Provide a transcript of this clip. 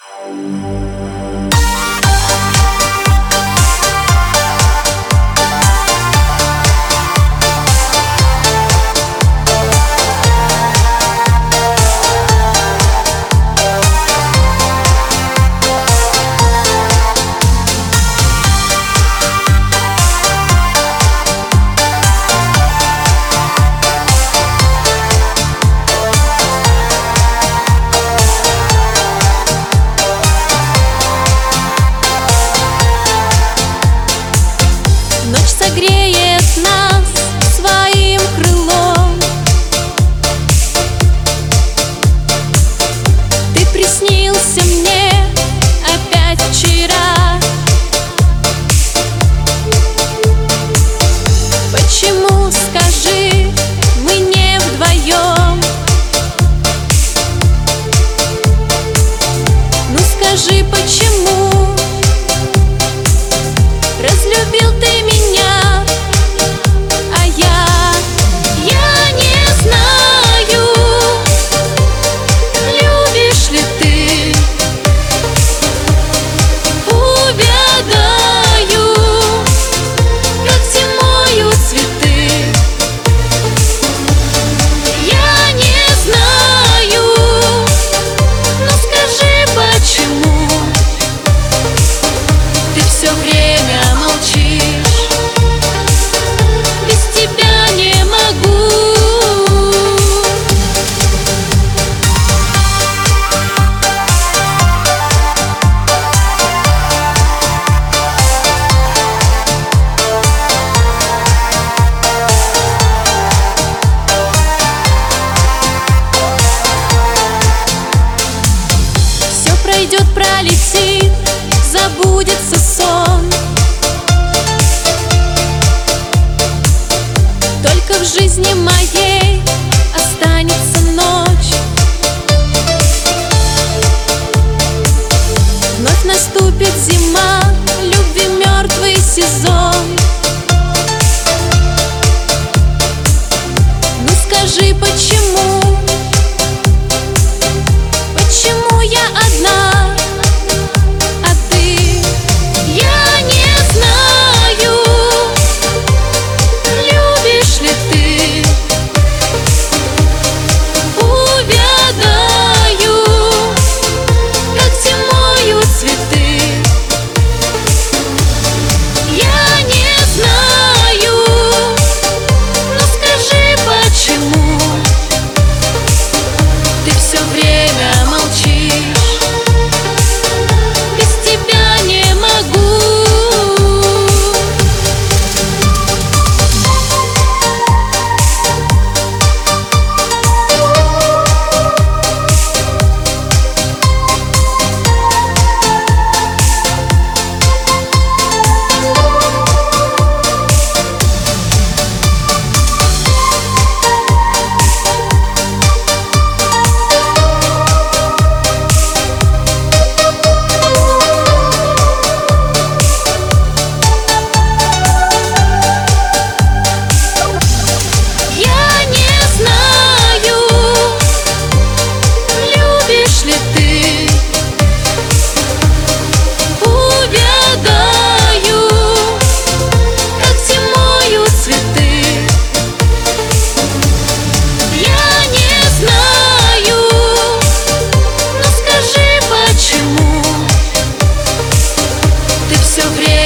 Согреет нас своим крылом. Ты приснился мне опять вчера. Почему, скажи, мы не вдвоем? Ну скажи, почему разлюбил ты меня, а я не знаю, любишь ли ты. Увядаю, как зимою цветы. Я не знаю, но скажи, почему ты все время молчишь? Без тебя не могу. Все пройдет, пролетит, забудется сон. Только в жизни моей останется ночь. Вновь наступит зима, любви мертвый сезон. Ну скажи, почему? Почему я одна, а ты? Я не знаю, любишь ли ты. Увядаю, как зимою цветы. Я не знаю, но скажи, почему ты все время молчишь? Без тебя не могу. Я не знаю, любишь ли ты. Увядаю, как зимою цветы. Я не знаю, но скажи, почему ты все время